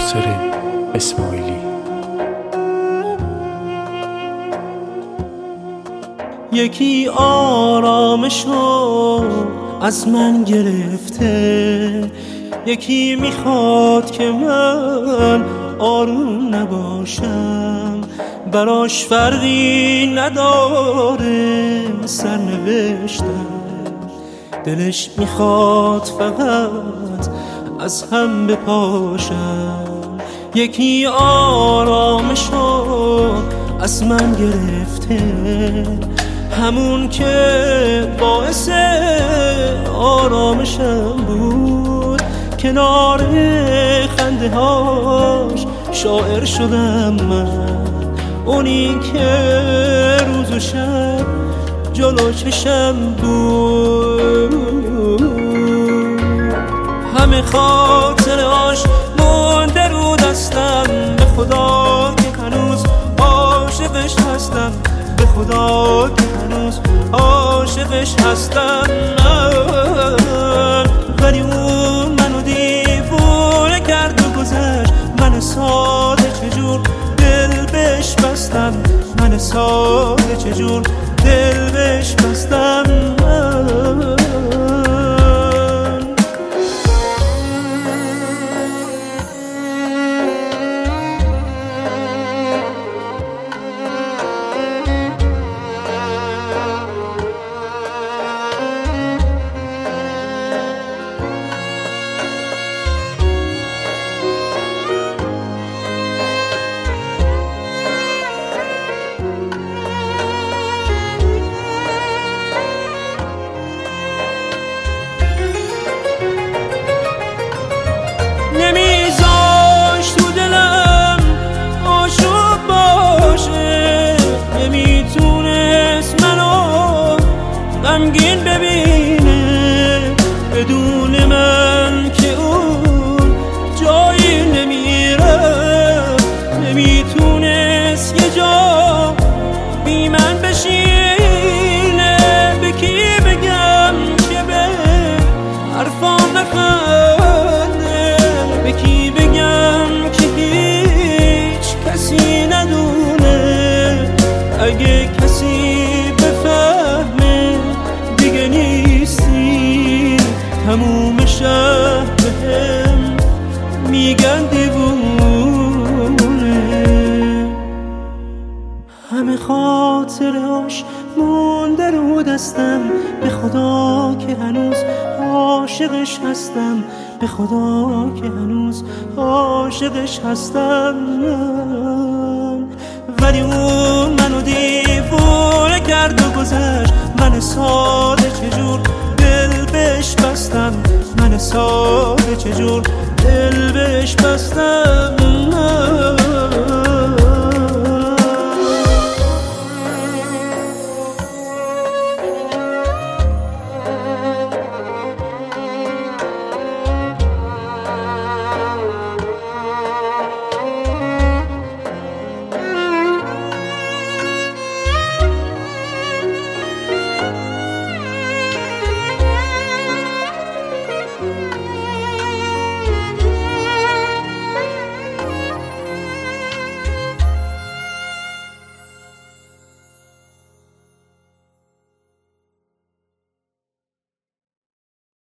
ناصر اسماعیلی. یکی آرامشو از من گرفته، یکی میخواد که من آروم نباشم. براش فرقی نداره سرنوشتم، دلش میخواد فقط از هم بپاشم. یکی آرامشو از من گرفته، همون که باعث آرامشم بود. کنار خنده هاش شاعر شدم من، اونی که روز و شب جلو چشم بود. همه خاطرهاش مونده رو دستم، به خدا که هنوز عاشقش هستم، به خدا که هنوز عاشقش هستم. ولی اون منو دیوونه کرد و گذشت. من ساده چجور دل بهش بستم، من ساده چجور دل بهش بستم. نمیذاش تو دلم آشوب باشه، نمیتونست منو غمگین ببینه. بدون من که اون جایی نمیره، نمیتونست یه جا بی من بشینه. به کی بگم که به حرفام نخنده، به کی بگم که هیچ کسی ندونه. اگه کسی بفهمه دیگه نیستی، تموم شهر بهم میگن دیوونه. همه خاطرهاش مونده رو دستم، به خدا که هنوز عاشقش هستم، به خدا که هنوز عاشقش هستم. ولی اون منو دیوونه کرد و گذشت. من ساده چجور دل بهش بستم، من ساده چجور دل بهش بستم.